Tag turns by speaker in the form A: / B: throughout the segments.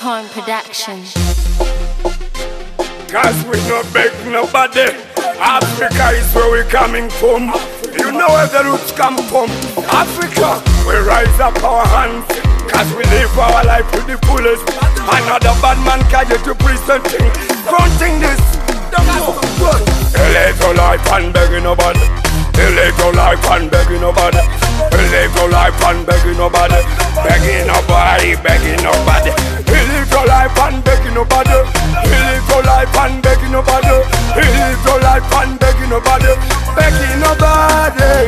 A: Capricorn Production.
B: Cause we no beg nobody. Africa is where we coming from. You know where the roots come from. Africa, we rise up our hands. Cause we live our life to the fullest. Another bad man can get to presenting, fronting this. Live your life and begging nobody. Live your life and begging nobody. Live your life and begging nobody. Begging nobody, begging nobody. Live your life and begging nobody. Live your life and begging nobody. Live your life and begging nobody. Begging nobody.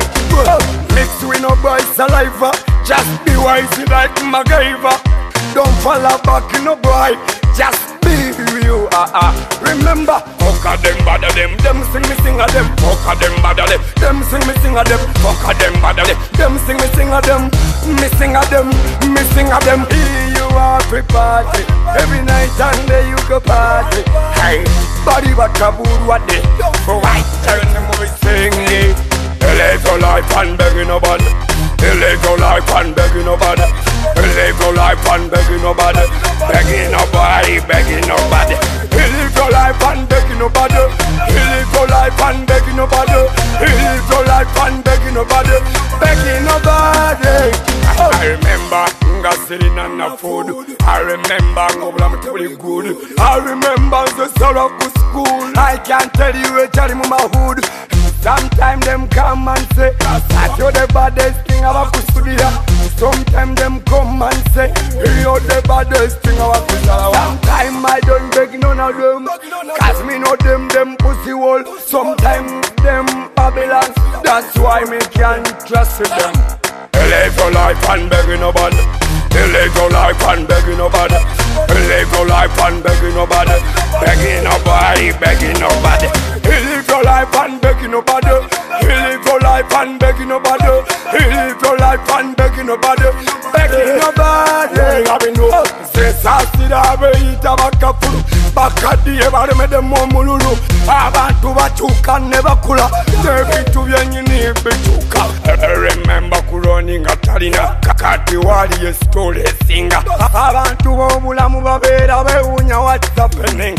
B: Mix with no boy saliva. Just be wise like MacGyver. Don't fall back in no boy. Just be who you are. Remember, fuck them, bother them. Them sing me, sing a them. Fuck them, bother them. Them sing me, sing a them. Fuck them, bother them. Them sing me, sing a them. Me sing a them. Me sing a them. Here you are for party. Every night and day you go party. Hey, body what kabood what they. White turn them we sing it. Live your life and begging nobody. Live your life and begging nobody. Live your life and begging nobody. Begging nobody, begging nobody. Live your life and begging nobody. Live your life and begging nobody. Live your life and begging nobody. Begging nobody. I remember sitting on the food. I remember I'm pretty good. I remember the sorrow of school. I can't tell you a tell him my hood. Sometimes them come and say that you're the baddest thing I've ever put. Sometimes them come and say you're the baddest thing I've ever put. Sometimes I don't beg none of them, cause me know them pussy hole. Sometimes them Babylon, that's why me can't trust them. Live your life and begging nobody. Live your life and begging nobody. Live your life and begging nobody. Begging nobody, begging nobody. Live your life and begging nobody. Live your life and begging nobody. Live your life and begging nobody. Begging nobody. I mean no. Say sassy da be ita bakafuru. Bakadi ebare me dem momululu. Abantu bachuka never kula. Devi tu yenyini bichuka. Remember kuroni ngatalina. Kakati wali ye story singer. Abantu bomulamu babera bewunya what's happening.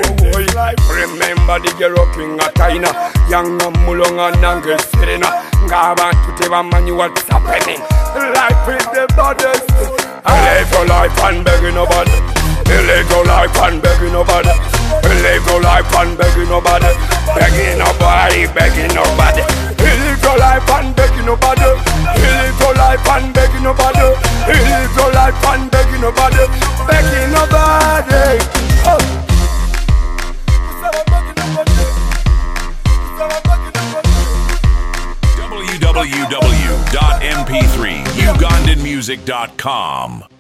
B: Remember the girl king ataina. Yanga mulonga nange serena. Ngabantu tebamanyi what's happening. Life is the baddest. Live your life and begging nobody. Live your life and begging nobody. Live your life and begging nobody. Begging nobody, begging nobody. Live your life and begging nobody. Live your life and begging nobody. Live your life and begging nobody. Begging nobody.
C: www.mp3ugandanmusic.com